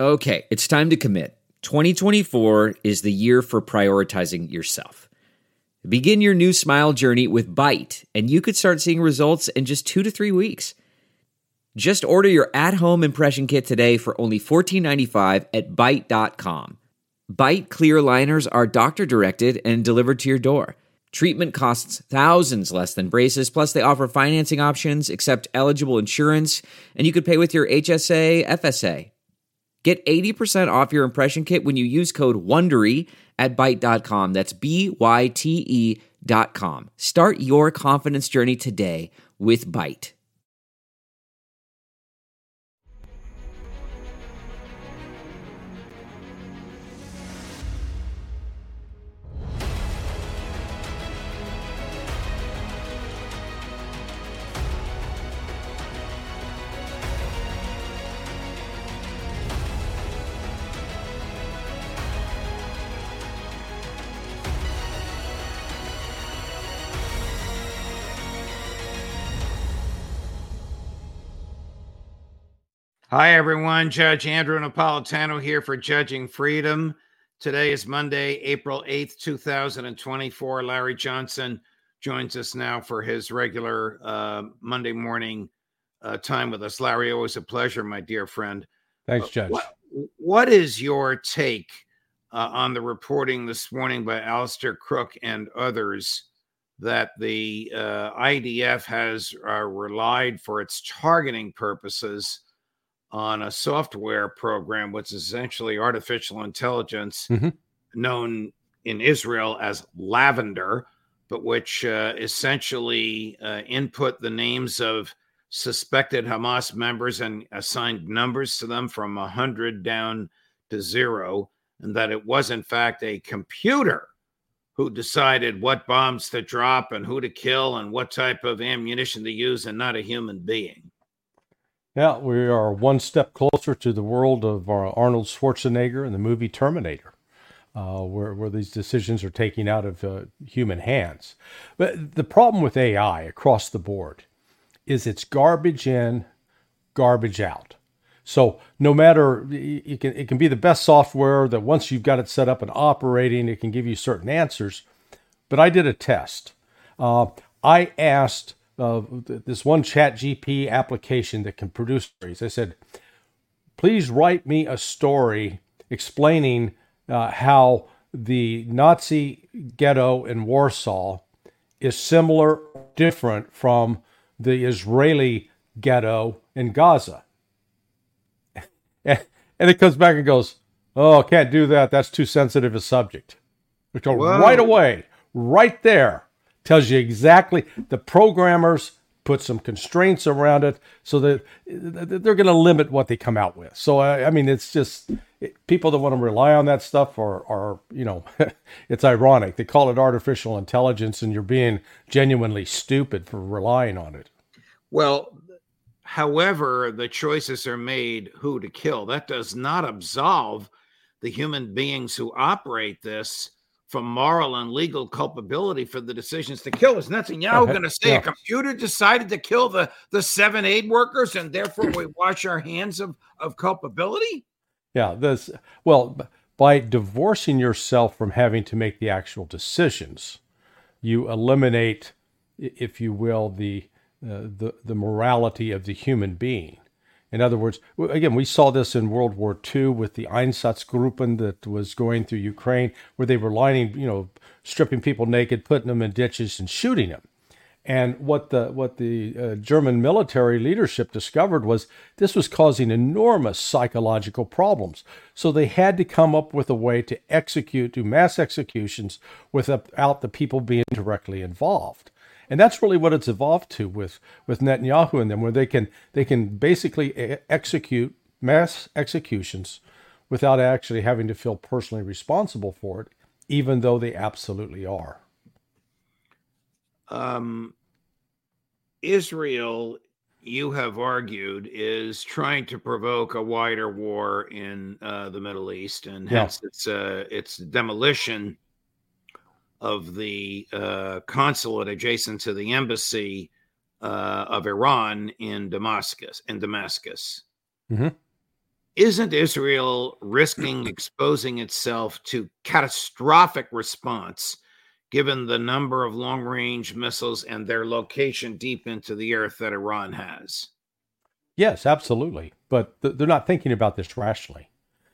Okay, it's time to commit. 2024 is the year for prioritizing yourself. Begin your new smile journey with Byte, and you could start seeing results in just 2 to 3 weeks. Just order your at-home impression kit today for only $14.95 at Byte.com. Byte clear liners are doctor-directed and delivered to your door. Treatment costs thousands less than braces, plus they offer financing options, accept eligible insurance, and you could pay with your HSA, FSA. Get 80% off your impression kit when you use code WONDERY at Byte.com. That's BYTE.com. Start your confidence journey today with Byte. Hi, everyone. Judge Andrew Napolitano here for Judging Freedom. Today is Monday, April 8th, 2024. Larry Johnson joins us now for his regular Monday morning time with us. Larry, always a pleasure, my dear friend. Thanks, Judge. What is your take on the reporting this morning by Alistair Crook and others that the IDF has relied for its targeting purposes on a software program, which is essentially artificial intelligence, known in Israel as Lavender, but which essentially input the names of suspected Hamas members and assigned numbers to them from 100 down to 0, and that it was, in fact, a computer who decided what bombs to drop and who to kill and what type of ammunition to use, and not a human being. Yeah, we are one step closer to the world of Arnold Schwarzenegger and the movie Terminator, where these decisions are taken out of human hands. But the problem with AI across the board is it's garbage in, garbage out. So no matter, it can be the best software that once you've got it set up and operating, it can give you certain answers. But I did a test. I asked this one ChatGPT application that can produce stories. I said, please write me a story explaining how the Nazi ghetto in Warsaw is similar, different from the Israeli ghetto in Gaza. And it comes back and goes, oh, I can't do that. That's too sensitive a subject. Which right away, right there, tells you exactly. The programmers put some constraints around it so that they're going to limit what they come out with. So, I mean, it's just people that want to rely on that stuff are it's ironic. They call it artificial intelligence, and you're being genuinely stupid for relying on it. Well, however, the choices are made who to kill. That does not absolve the human beings who operate this from moral and legal culpability for the decisions to kill. Is Netanyahu going to say a computer decided to kill the 7 aid workers and therefore we wash our hands of culpability? Yeah, by divorcing yourself from having to make the actual decisions, you eliminate, if you will, the morality of the human being. In other words, again, we saw this in World War II with the Einsatzgruppen that was going through Ukraine, where they were lining, stripping people naked, putting them in ditches and shooting them. And what the German military leadership discovered was this was causing enormous psychological problems. So they had to come up with a way to do mass executions without the people being directly involved. And that's really what it's evolved to with Netanyahu and them, where they can basically execute mass executions without actually having to feel personally responsible for it, even though they absolutely are. Israel, you have argued, is trying to provoke a wider war in the Middle East, and hence its demolition of the consulate adjacent to the embassy of Iran in Damascus. Mm-hmm. Isn't Israel risking exposing itself to catastrophic response given the number of long-range missiles and their location deep into the earth that Iran has? Yes, absolutely. But they're not thinking about this rationally.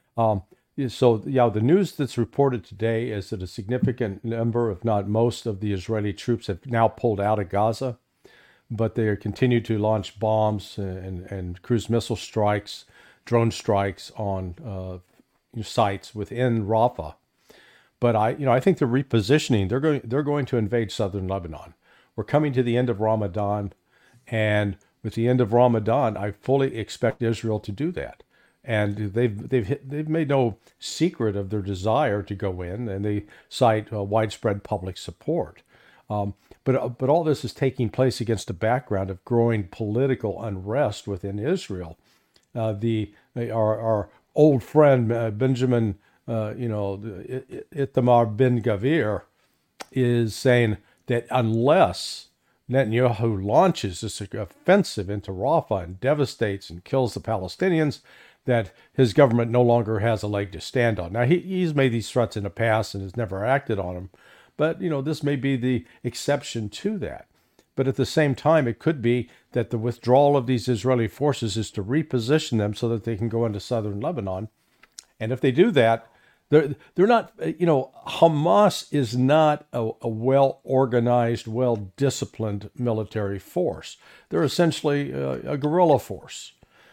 The news that's reported today is that a significant number, if not most, of the Israeli troops have now pulled out of Gaza, but they continue to launch bombs and cruise missile strikes, drone strikes on sites within Rafah. But I think they're repositioning. They're going to invade southern Lebanon. We're coming to the end of Ramadan, and with the end of Ramadan, I fully expect Israel to do that. And they've made no secret of their desire to go in, and they cite widespread public support. But all this is taking place against a background of growing political unrest within Israel. Our old friend Benjamin, Itamar Ben Gavir, is saying that unless Netanyahu launches this offensive into Rafah and devastates and kills the Palestinians, that his government no longer has a leg to stand on. Now, he's made these threats in the past and has never acted on them, but, this may be the exception to that. But at the same time, it could be that the withdrawal of these Israeli forces is to reposition them so that they can go into southern Lebanon. And if they do that, they're not, Hamas is not a well-organized, well-disciplined military force. They're essentially a guerrilla force.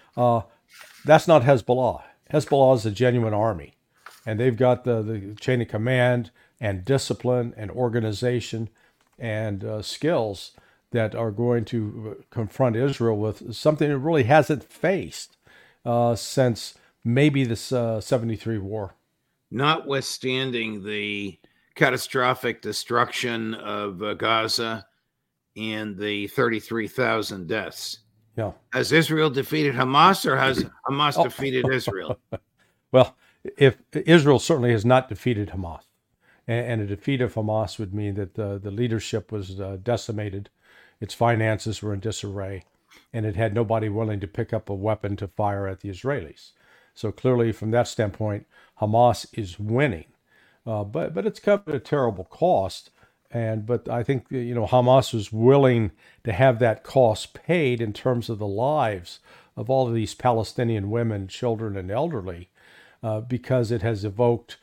That's not Hezbollah. Hezbollah is a genuine army, and they've got the chain of command and discipline and organization and skills that are going to confront Israel with something it really hasn't faced since maybe this 73 war. Notwithstanding the catastrophic destruction of Gaza and the 33,000 deaths. Yeah. Has Israel defeated Hamas, or has Hamas defeated Israel? Well, if Israel certainly has not defeated Hamas, and a defeat of Hamas would mean that the leadership was decimated, its finances were in disarray, and it had nobody willing to pick up a weapon to fire at the Israelis. So clearly, from that standpoint, Hamas is winning, but it's come at a terrible cost. But I think Hamas was willing to have that cost paid in terms of the lives of all of these Palestinian women, children, and elderly, because it has evoked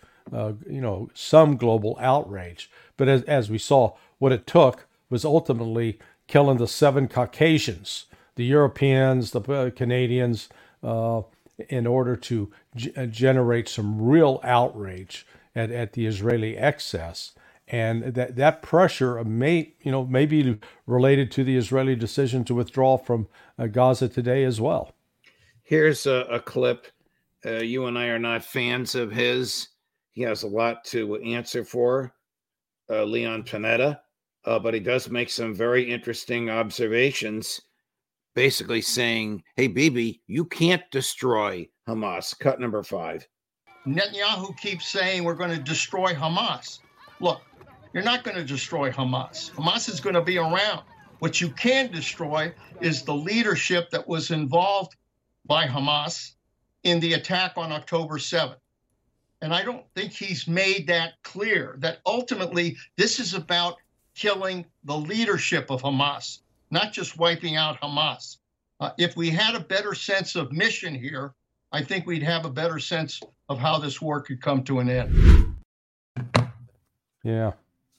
some global outrage. But as we saw, what it took was ultimately killing the 7 Caucasians, the Europeans, the Canadians, in order to generate some real outrage at the Israeli excess. And that pressure may be related to the Israeli decision to withdraw from Gaza today as well. Here's a clip. You and I are not fans of his. He has a lot to answer for, Leon Panetta, but he does make some very interesting observations, basically saying, hey, Bibi, you can't destroy Hamas. Cut number 5. Netanyahu keeps saying we're going to destroy Hamas. Look, you're not going to destroy Hamas. Hamas is going to be around. What you can destroy is the leadership that was involved by Hamas in the attack on October 7th. And I don't think he's made that clear, that ultimately this is about killing the leadership of Hamas, not just wiping out Hamas. If we had a better sense of mission here, I think we'd have a better sense of how this war could come to an end. Yeah.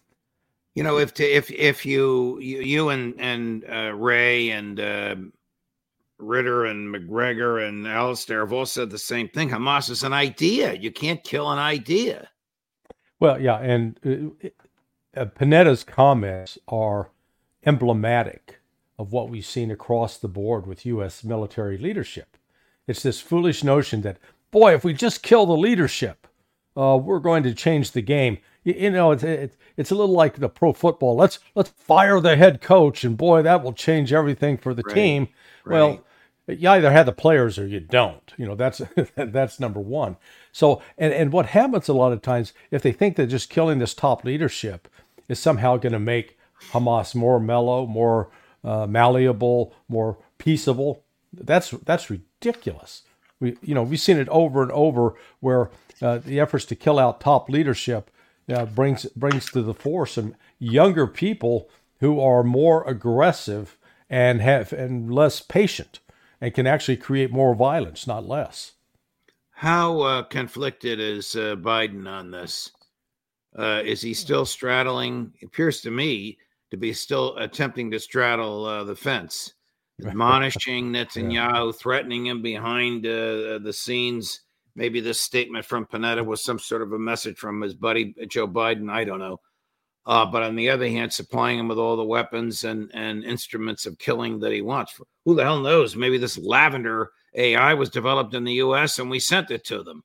If you and Ray and Ritter and McGregor and Alistair have all said the same thing. Hamas is an idea. You can't kill an idea. Well, yeah, and Panetta's comments are emblematic of what we've seen across the board with U.S. military leadership. It's this foolish notion that, boy, if we just kill the leadership, we're going to change the game. It's a little like the pro football. Let's fire the head coach, and boy, that will change everything for the team. Right. Well, you either have the players or you don't. That's number one. So, and what happens a lot of times, if they think that just killing this top leadership is somehow going to make Hamas more mellow, more malleable, more peaceable, that's ridiculous. we've seen it over and over where the efforts to kill out top leadership brings to the fore some younger people who are more aggressive and less patient and can actually create more violence, not less. How conflicted is Biden on this? Is he still straddling? It appears to me to be still attempting to straddle the fence, admonishing Netanyahu, threatening him behind the scenes. Maybe this statement from Panetta was some sort of a message from his buddy Joe Biden. I don't know. But on the other hand, supplying him with all the weapons and instruments of killing that he wants. Who the hell knows? Maybe this lavender AI was developed in the U.S. and we sent it to them.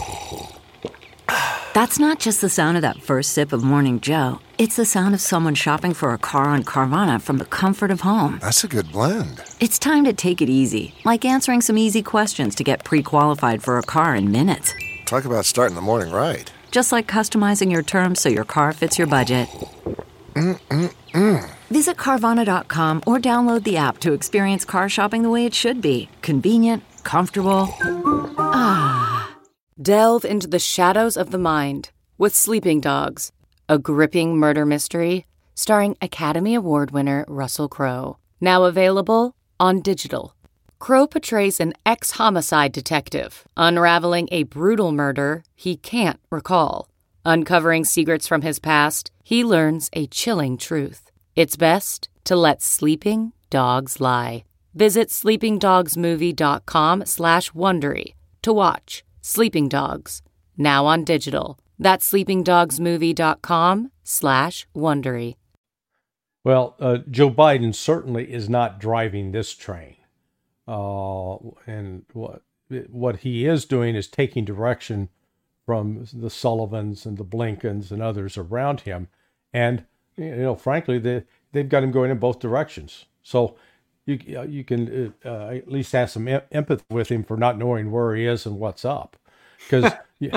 That's not just the sound of that first sip of Morning Joe. It's the sound of someone shopping for a car on Carvana from the comfort of home. That's a good blend. It's time to take it easy, like answering some easy questions to get pre-qualified for a car in minutes. Talk about starting the morning right. Just like customizing your terms so your car fits your budget. Visit Carvana.com or download the app to experience car shopping the way it should be. Convenient, comfortable. Delve into the shadows of the mind with Sleeping Dogs, a gripping murder mystery starring Academy Award winner Russell Crowe. Now available on digital. Crowe portrays an ex-homicide detective unraveling a brutal murder he can't recall. Uncovering secrets from his past, he learns a chilling truth. It's best to let sleeping dogs lie. Visit sleepingdogsmovie.com/Wondery to watch Sleeping Dogs, now on digital. That's sleepingdogsmovie.com/Wondery. Well, Joe Biden certainly is not driving this train. And what he is doing is taking direction from the Sullivans and the Blinkens and others around him. And, frankly, they've got him going in both directions. So you can at least have some empathy with him for not knowing where he is and what's up. Because,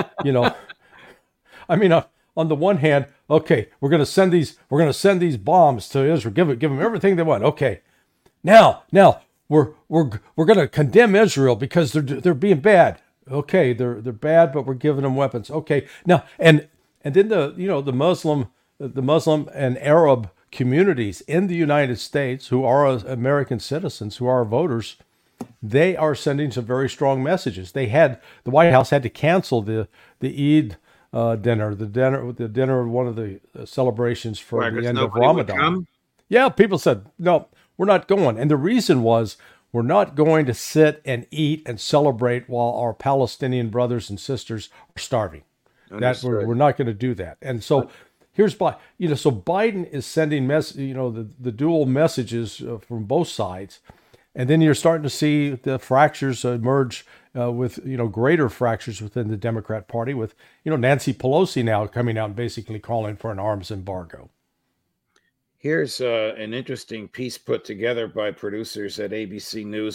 I mean, on the one hand, okay, we're going to send these bombs to Israel, give them everything they want. Okay, now we're going to condemn Israel because they're being bad. Okay, they're bad, but we're giving them weapons. Okay, now and then the Muslim and Arab communities in the United States who are American citizens, who are voters, they are sending some very strong messages. The White House had to cancel the Eid dinner, one of the celebrations for the end of Ramadan. Yeah, people said, no, we're not going. And the reason was, we're not going to sit and eat and celebrate while our Palestinian brothers and sisters are starving. That we're not going to do that. And so here's so Biden is sending the dual messages from both sides. And then you're starting to see the fractures emerge with greater fractures within the Democrat Party, with Nancy Pelosi now coming out and basically calling for an arms embargo. Here's an interesting piece put together by producers at ABC News,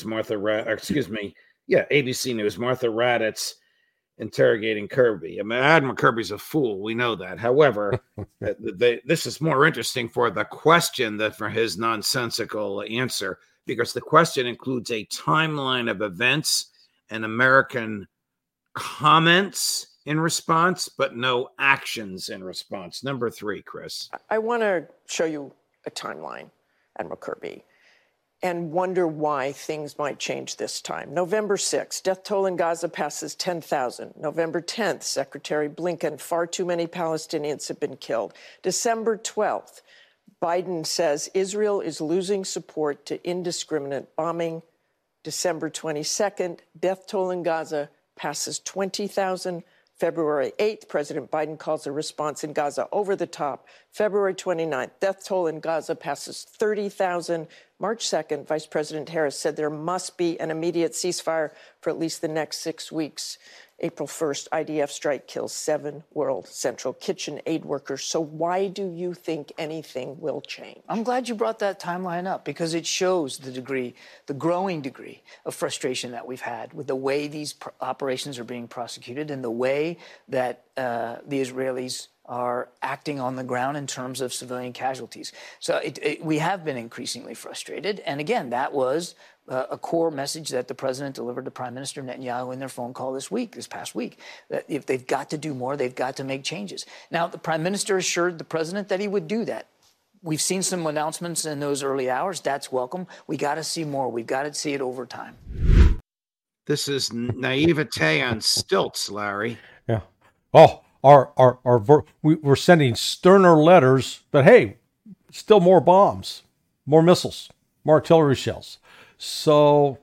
ABC News, Martha Raddatz, interrogating Kirby. I mean, Admiral Kirby's a fool. We know that. However, this is more interesting for the question than for his nonsensical answer, because the question includes a timeline of events and American comments in response, but no actions in response. Number 3, Chris. I want to show you a timeline, Admiral Kirby, and wonder why things might change this time. November 6th, death toll in Gaza passes 10,000. November 10th, Secretary Blinken, far too many Palestinians have been killed. December 12th, Biden says Israel is losing support to indiscriminate bombing. December 22nd, death toll in Gaza passes 20,000. February 8th, President Biden calls a response in Gaza over the top. February 29th, death toll in Gaza passes 30,000. March 2nd, Vice President Harris said there must be an immediate ceasefire for at least the next 6 weeks. April 1st, IDF strike kills 7 World Central Kitchen aid workers. So why do you think anything will change? I'm glad you brought that timeline up, because it shows the growing degree of frustration that we've had with the way these operations are being prosecuted and the way that the Israelis are acting on the ground in terms of civilian casualties. So we have been increasingly frustrated. And again, that was a core message that the president delivered to Prime Minister Netanyahu in their phone call this past week, that if they've got to do more, they've got to make changes. Now, the prime minister assured the president that he would do that. We've seen some announcements in those early hours. That's welcome. We got to see more. We've got to see it over time. This is naivete on stilts, Larry. Yeah. Oh, we're sending sterner letters, but hey, still more bombs, more missiles, more artillery shells. So,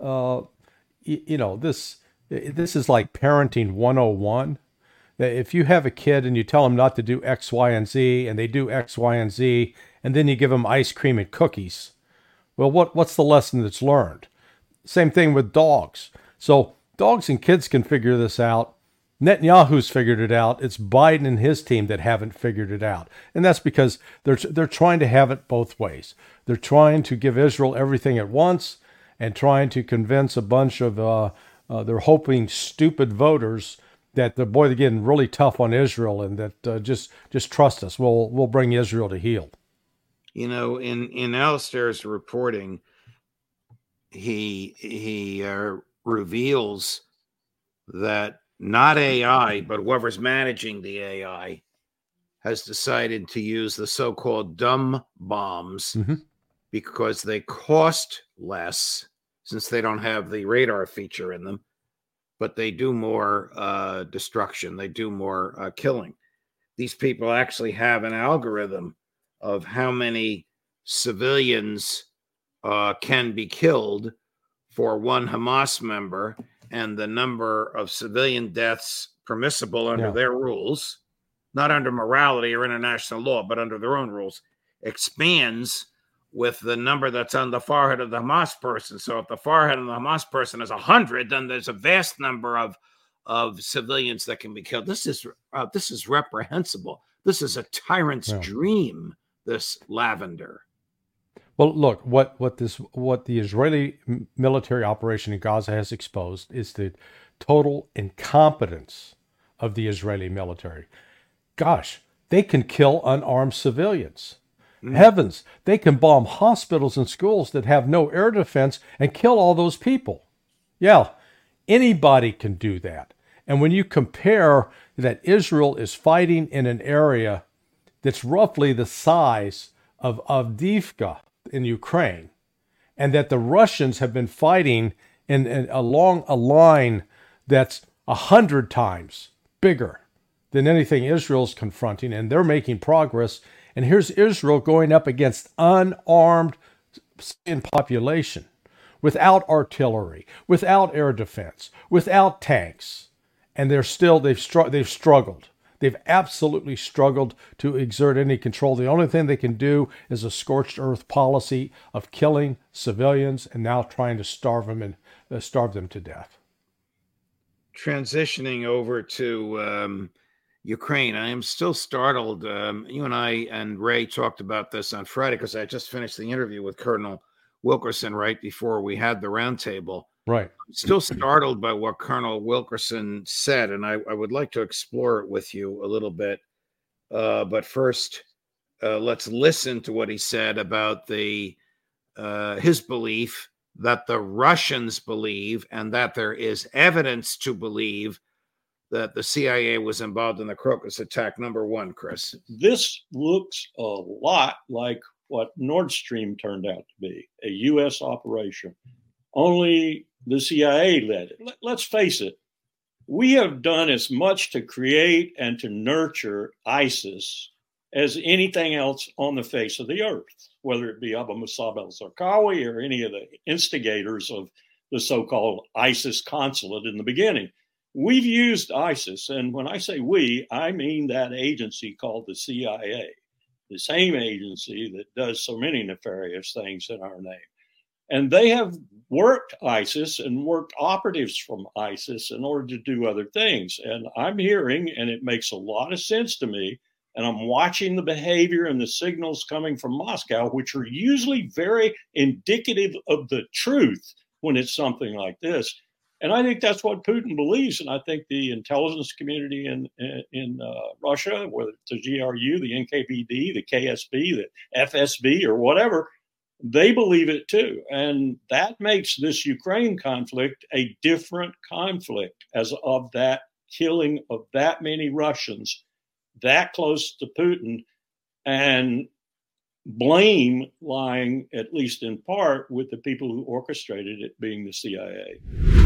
this is like parenting 101. If you have a kid and you tell them not to do X, Y, and Z, and they do X, Y, and Z, and then you give them ice cream and cookies, well, what's the lesson that's learned? Same thing with dogs. So dogs and kids can figure this out. Netanyahu's figured it out. It's Biden and his team that haven't figured it out. And that's because they're trying to have it both ways. They're trying to give Israel everything at once and trying to convince a bunch of, they're hoping, stupid voters that they're getting really tough on Israel and that just trust us. We'll bring Israel to heel. In Alistair's reporting, he reveals that not AI, but whoever's managing the AI has decided to use the so-called dumb bombs because they cost less since they don't have the radar feature in them, but they do more destruction. They do more killing. These people actually have an algorithm of how many civilians can be killed for one Hamas member, and the number of civilian deaths permissible under their rules, not under morality or international law, but under their own rules, expands with the number that's on the forehead of the Hamas person. So if the forehead of the Hamas person is 100, then there's a vast number of civilians that can be killed. This is reprehensible. This is a tyrant's dream, this lavender. Well, look, what the Israeli military operation in Gaza has exposed is the total incompetence of the Israeli military. Gosh, they can kill unarmed civilians. Heavens, they can bomb hospitals and schools that have no air defense and kill all those people. Yeah, anybody can do that. And when you compare that Israel is fighting in an area that's roughly the size of Avdiivka in Ukraine, and that the Russians have been fighting along a line that's 100 times bigger than anything Israel's confronting, and they're making progress. And here's Israel going up against unarmed civilian population, without artillery, without air defense, without tanks, and they've struggled. They've absolutely struggled to exert any control. The only thing they can do is a scorched earth policy of killing civilians and now trying to starve them to death. Transitioning over to Ukraine, I am still startled. You and I and Ray talked about this on Friday because I just finished the interview with Colonel Wilkerson right before we had the roundtable. Right. I'm still startled by what Colonel Wilkerson said, and I would like to explore it with you a little bit. But first, let's listen to what he said about his belief that the Russians believe, and that there is evidence to believe, that the CIA was involved in the Crocus attack. Number one, Chris. This looks a lot like what Nord Stream turned out to be, a U.S. operation. Only the CIA led it. Let's face it, we have done as much to create and to nurture ISIS as anything else on the face of the earth, whether it be Abu Musab al-Zarqawi or any of the instigators of the so-called ISIS consulate in the beginning. We've used ISIS, and when I say we, I mean that agency called the CIA, the same agency that does so many nefarious things in our name. And they have worked ISIS and worked operatives from ISIS in order to do other things. And I'm hearing, and it makes a lot of sense to me, and I'm watching the behavior and the signals coming from Moscow, which are usually very indicative of the truth when it's something like this. And I think that's what Putin believes. And I think the intelligence community in Russia, whether it's the GRU, the NKVD, the KSB, the FSB, or whatever, they believe it too. And that makes this Ukraine conflict a different conflict as of that killing of that many Russians that close to Putin, and blame lying, at least in part, with the people who orchestrated it, being the CIA.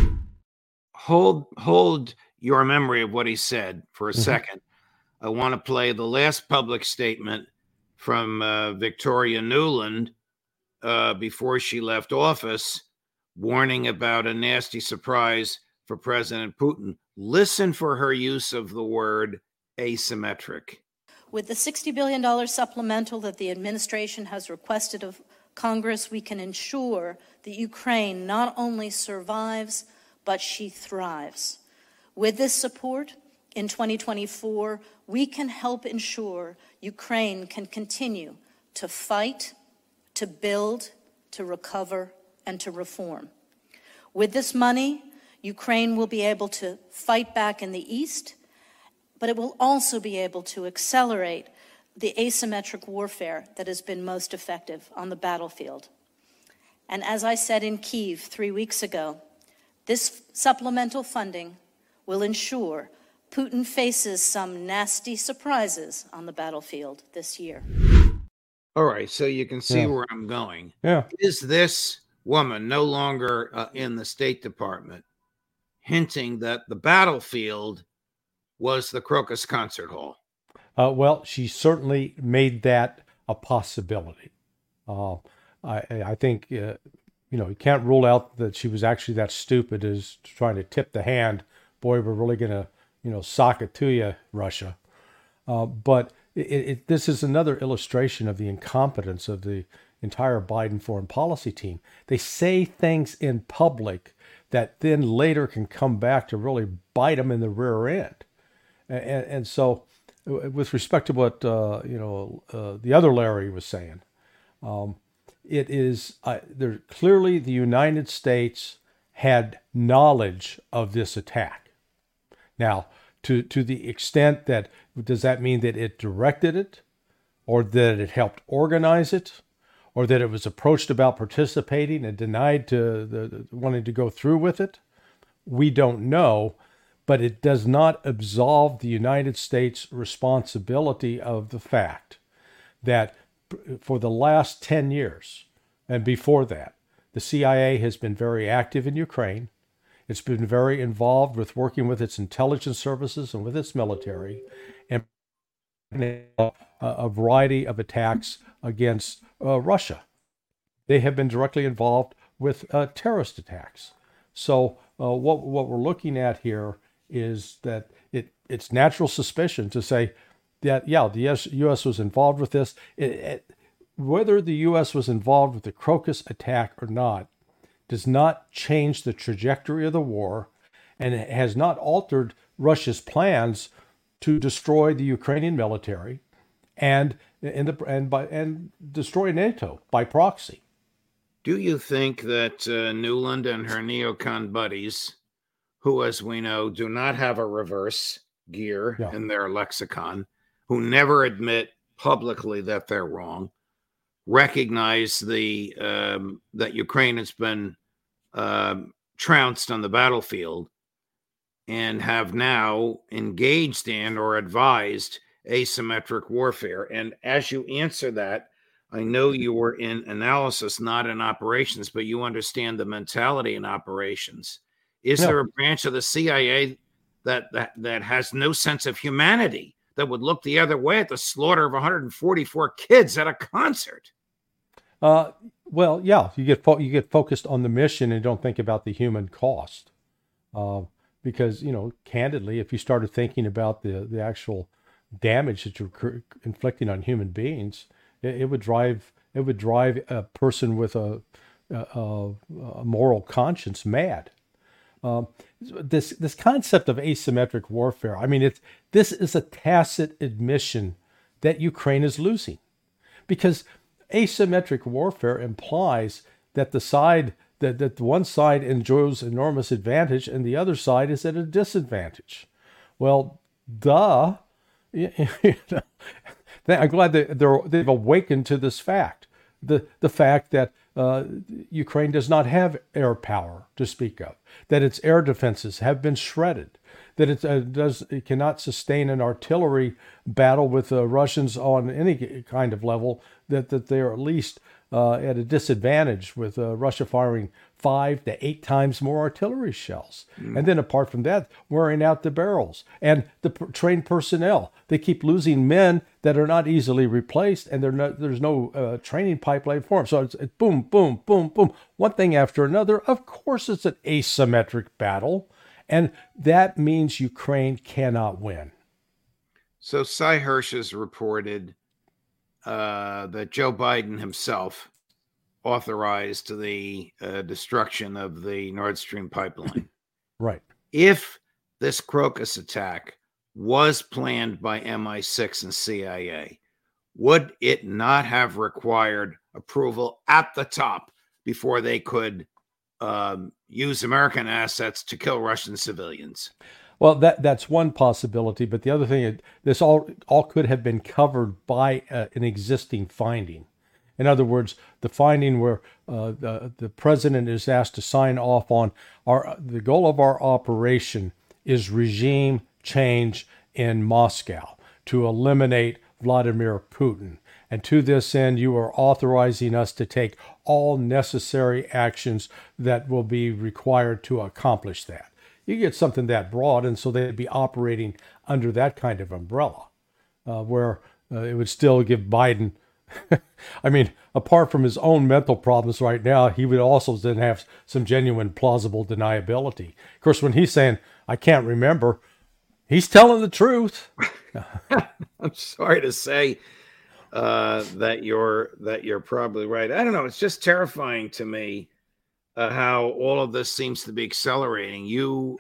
Hold your memory of what he said for a second. I want to play the last public statement from Victoria Nuland before she left office, warning about a nasty surprise for President Putin. Listen for her use of the word asymmetric. With the $60 billion supplemental that the administration has requested of Congress, we can ensure that Ukraine not only survives, but she thrives. With this support, in 2024, we can help ensure Ukraine can continue to fight, to build, to recover, and to reform. With this money, Ukraine will be able to fight back in the East, but it will also be able to accelerate the asymmetric warfare that has been most effective on the battlefield. And as I said in Kyiv 3 weeks ago, this supplemental funding will ensure Putin faces some nasty surprises on the battlefield this year. All right, so you can see where I'm going. Yeah. Is this woman no longer in the State Department hinting that the battlefield was the Crocus Concert Hall? Well, she certainly made that a possibility. I think, you can't rule out that she was actually that stupid as trying to tip the hand. Boy, we're really going to, sock it to you, Russia. But this is another illustration of the incompetence of the entire Biden foreign policy team. They say things in public that then later can come back to really bite them in the rear end. And so, with respect to what the other Larry was saying, it is there clearly the United States had knowledge of this attack. Now, to the extent that, does that mean that it directed it, or that it helped organize it, or that it was approached about participating and denied wanting to go through with it? We don't know. But it does not absolve the United States responsibility of the fact that for the last 10 years and before that, the CIA has been very active in Ukraine. It's been very involved with working with its intelligence services and with its military, and a variety of attacks against Russia. They have been directly involved with terrorist attacks. So what we're looking at here is that it's natural suspicion to say that, the U.S. was involved with this. Whether the U.S. was involved with the Crocus attack or not does not change the trajectory of the war, and it has not altered Russia's plans to destroy the Ukrainian military and destroy NATO by proxy. Do you think that Nuland and her neocon buddies, who, as we know, do not have a reverse gear in their lexicon, who never admit publicly that they're wrong, recognize that Ukraine has been trounced on the battlefield, and have now engaged in or advised asymmetric warfare? And as you answer that, I know you were in analysis, not in operations, but you understand the mentality in operations. Is there a branch of the CIA that has no sense of humanity, that would look the other way at the slaughter of 144 kids at a concert? Well, yeah, you get focused on the mission and don't think about the human cost. Because, candidly, if you started thinking about the actual damage that you're inflicting on human beings, it would drive a person with a moral conscience mad. This concept of asymmetric warfare, this is a tacit admission that Ukraine is losing, because asymmetric warfare implies that that one side enjoys enormous advantage and the other side is at a disadvantage. Well, I'm glad that they've awakened to this fact. the fact that Ukraine does not have air power to speak of, that its air defenses have been shredded, that it cannot sustain an artillery battle with the Russians on any kind of level, that they're at least at a disadvantage with Russia firing 5 to 8 times more artillery shells. And then apart from that, wearing out the barrels and the trained personnel. They keep losing men that are not easily replaced, and there's no training pipeline for them. So it's boom, boom, boom, boom, one thing after another. Of course, it's an asymmetric battle, and that means Ukraine cannot win. So Cy Hirsch has reported that Joe Biden himself authorized the destruction of the Nord Stream pipeline. Right. If this Crocus attack was planned by MI6 and CIA, would it not have required approval at the top before they could use American assets to kill Russian civilians? Well, that's one possibility, but the other thing is this all could have been covered by an existing finding. In other words, the finding where the president is asked to sign off on the goal of our operation is regime change in Moscow to eliminate Vladimir Putin. And to this end, you are authorizing us to take all necessary actions that will be required to accomplish that. You get something that broad, and so they'd be operating under that kind of umbrella, where it would still give Biden, I mean, apart from his own mental problems right now, he would also then have some genuine plausible deniability. Of course, when he's saying, I can't remember, he's telling the truth. I'm sorry to say that you're probably right. I don't know. It's just terrifying to me how all of this seems to be accelerating. You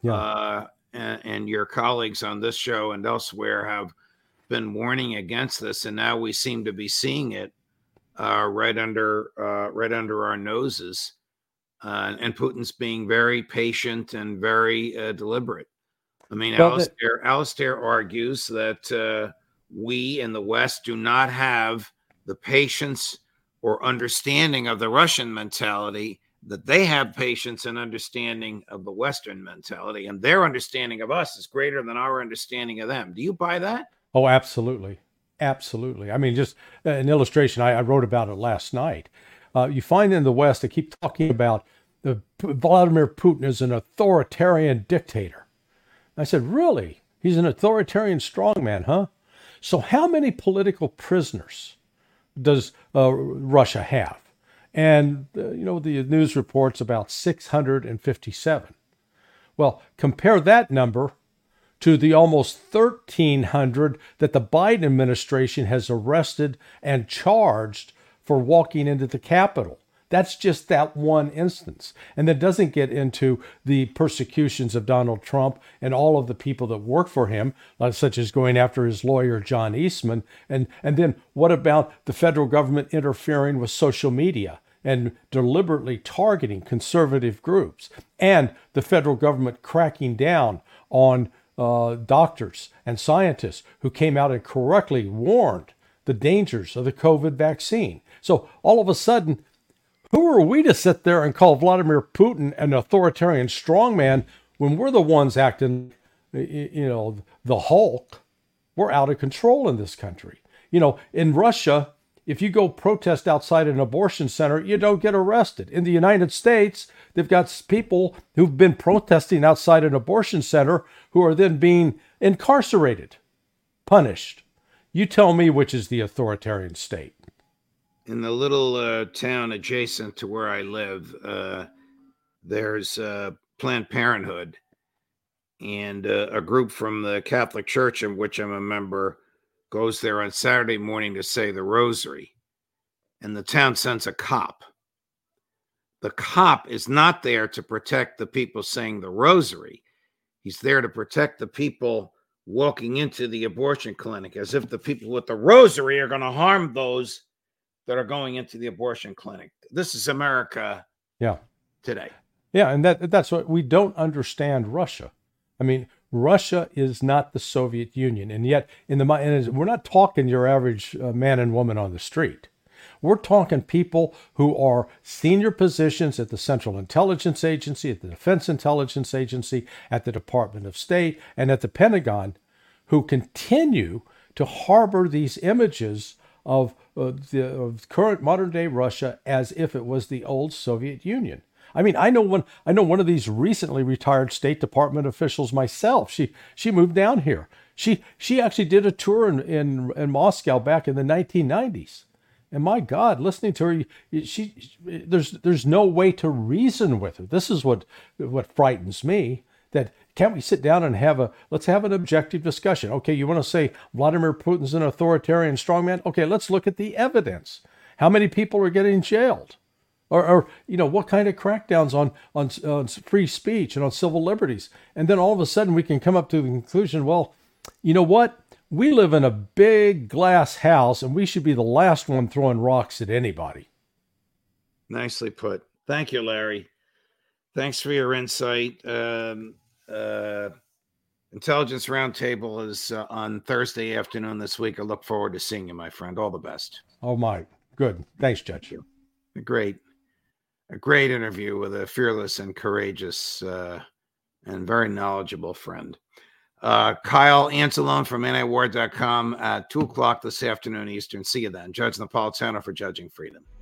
and your colleagues on this show and elsewhere have been warning against this, and now we seem to be seeing it right under our noses. And Putin's being very patient and very deliberate. I mean, Alistair argues that we in the West do not have the patience or understanding of the Russian mentality, that they have patience and understanding of the Western mentality, and their understanding of us is greater than our understanding of them. Do you buy that? Oh, absolutely. Absolutely. I mean, just an illustration, I wrote about it last night. You find in the West, they keep talking about Vladimir Putin is an authoritarian dictator. I said, really? He's an authoritarian strongman, huh? So how many political prisoners does Russia have? And, the news reports about 657. Well, compare that number to the almost 1,300 that the Biden administration has arrested and charged for walking into the Capitol. That's just that one instance. And that doesn't get into the persecutions of Donald Trump and all of the people that work for him, such as going after his lawyer, John Eastman. And then what about the federal government interfering with social media and deliberately targeting conservative groups, and the federal government cracking down on doctors and scientists who came out and correctly warned the dangers of the COVID vaccine? So all of a sudden, who are we to sit there and call Vladimir Putin an authoritarian strongman when we're the ones acting, the Hulk? We're out of control in this country. In Russia, if you go protest outside an abortion center, you don't get arrested. In the United States, they've got people who've been protesting outside an abortion center who are then being incarcerated, punished. You tell me which is the authoritarian state. In the little town adjacent to where I live, there's Planned Parenthood, and a group from the Catholic Church, in which I'm a member, goes there on Saturday morning to say the rosary, and the town sends a cop. The cop is not there to protect the people saying the rosary. He's there to protect the people walking into the abortion clinic, as if the people with the rosary are going to harm those that are going into the abortion clinic. This is America today. Yeah, and that's what we don't understand Russia. I mean, Russia is not the Soviet Union, and yet and we're not talking your average man and woman on the street. We're talking people who are senior positions at the Central Intelligence Agency, at the Defense Intelligence Agency, at the Department of State, and at the Pentagon, who continue to harbor these images of current modern-day Russia as if it was the old Soviet Union. I mean, I know one of these recently retired State Department officials myself. She moved down here. She actually did a tour in Moscow back in the 1990s. And my God, listening to her, there's no way to reason with her. This is what frightens me. That can't we sit down and let's have an objective discussion? Okay, you want to say Vladimir Putin's an authoritarian strongman? Okay, let's look at the evidence. How many people are getting jailed? Or what kind of crackdowns on free speech and on civil liberties? And then all of a sudden we can come up to the conclusion, well, you know what? We live in a big glass house and we should be the last one throwing rocks at anybody. Nicely put. Thank you, Larry. Thanks for your insight. Intelligence Roundtable is on Thursday afternoon this week. I look forward to seeing you, my friend. All the best. Oh, my. Good. Thanks, Judge. A great interview with a fearless and courageous and very knowledgeable friend. Kyle Anzalone from antiwar.com at 2:00 this afternoon Eastern. See you then. Judge Napolitano for Judging Freedom.